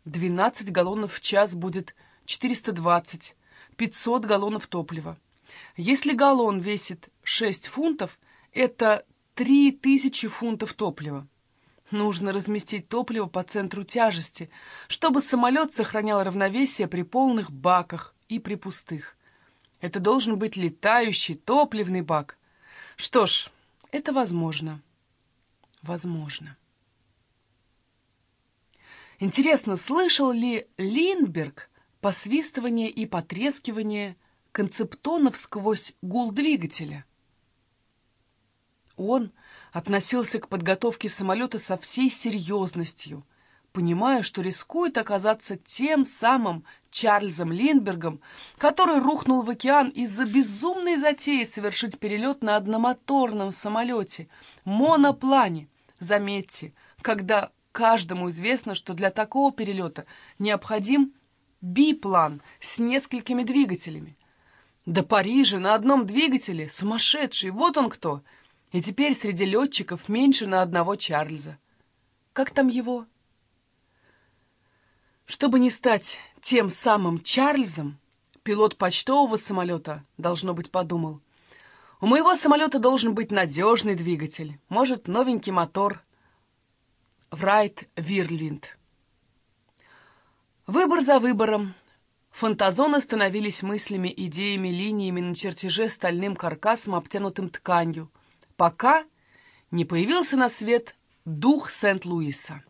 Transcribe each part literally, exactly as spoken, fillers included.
двенадцать галлонов в час будет четыреста двадцать, пятьсот галлонов топлива. Если галлон весит шесть фунтов, это три тысячи фунтов топлива. Нужно разместить топливо по центру тяжести, чтобы самолет сохранял равновесие при полных баках и при пустых. Это должен быть летающий топливный бак. Что ж, это возможно. Возможно. Интересно, слышал ли Линдберг посвистывание и потрескивание концептонов сквозь гул двигателя? Он относился к подготовке самолета со всей серьезностью, понимая, что рискует оказаться тем самым Чарльзом Линдбергом, который рухнул в океан из-за безумной затеи совершить перелет на одномоторном самолете, моноплане. Заметьте, когда каждому известно, что для такого перелета необходим биплан с несколькими двигателями. До Парижа на одном двигателе сумасшедший, вот он кто! И теперь среди летчиков меньше на одного Чарльза. Как там его? Чтобы не стать тем самым Чарльзом, пилот почтового самолета, должно быть, подумал: у моего самолета должен быть надежный двигатель, может, новенький мотор Врайт Вирлинд. Выбор за выбором. Фантазоны становились мыслями, идеями, линиями на чертеже стальным каркасом, обтянутым тканью, пока не появился на свет дух Сент-Луиса.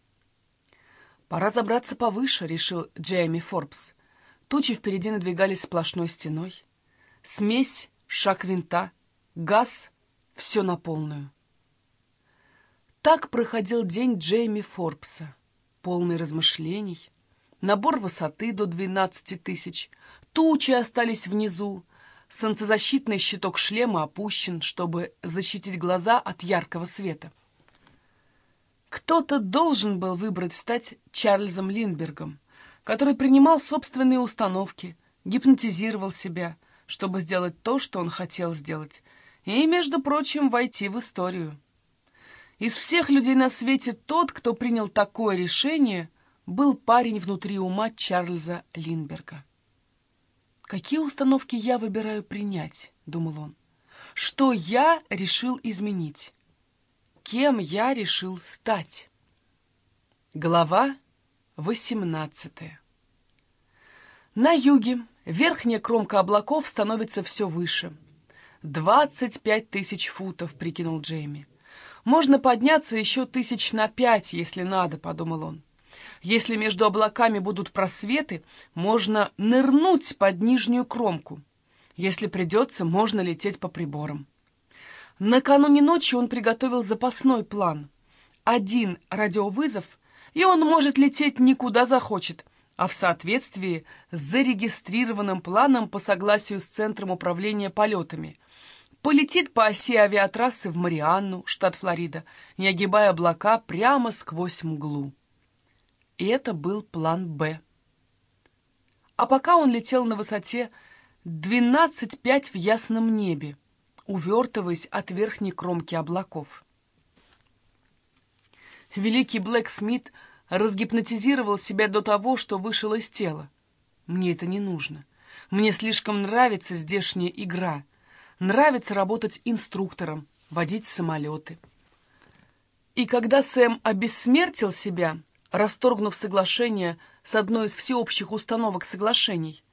«Пора забраться повыше», — решил Джейми Форбс. Тучи впереди надвигались сплошной стеной. Смесь, шаг винта, газ — все на полную. Так проходил день Джейми Форбса, полный размышлений. Набор высоты до двенадцати тысяч, тучи остались внизу, солнцезащитный щиток шлема опущен, чтобы защитить глаза от яркого света. Кто-то должен был выбрать стать Чарльзом Линдбергом, который принимал собственные установки, гипнотизировал себя, чтобы сделать то, что он хотел сделать, и, между прочим, войти в историю. Из всех людей на свете тот, кто принял такое решение, был парень внутри ума Чарльза Линдберга. «Какие установки я выбираю принять?» — думал он. «Что я решил изменить? Кем я решил стать?» Глава восемнадцатая. На юге верхняя кромка облаков становится все выше. «Двадцать пять тысяч футов», — прикинул Джейми. «Можно подняться еще тысяч на пять, если надо», — подумал он. «Если между облаками будут просветы, можно нырнуть под нижнюю кромку. Если придется, можно лететь по приборам». Накануне ночи он приготовил запасной план. Один радиовызов, и он может лететь никуда захочет, а в соответствии с зарегистрированным планом по согласию с Центром управления полетами. Полетит по оси авиатрассы в Марианну, штат Флорида, не огибая облака прямо сквозь мглу. И это был план «Б». А пока он летел на высоте двенадцать пять в ясном небе, увертываясь от верхней кромки облаков. Великий Блэк Смит разгипнотизировал себя до того, что вышел из тела. Мне это не нужно. Мне слишком нравится здешняя игра. Нравится работать инструктором, водить самолеты. И когда Сэм обессмертил себя, расторгнув соглашение с одной из всеобщих установок соглашений,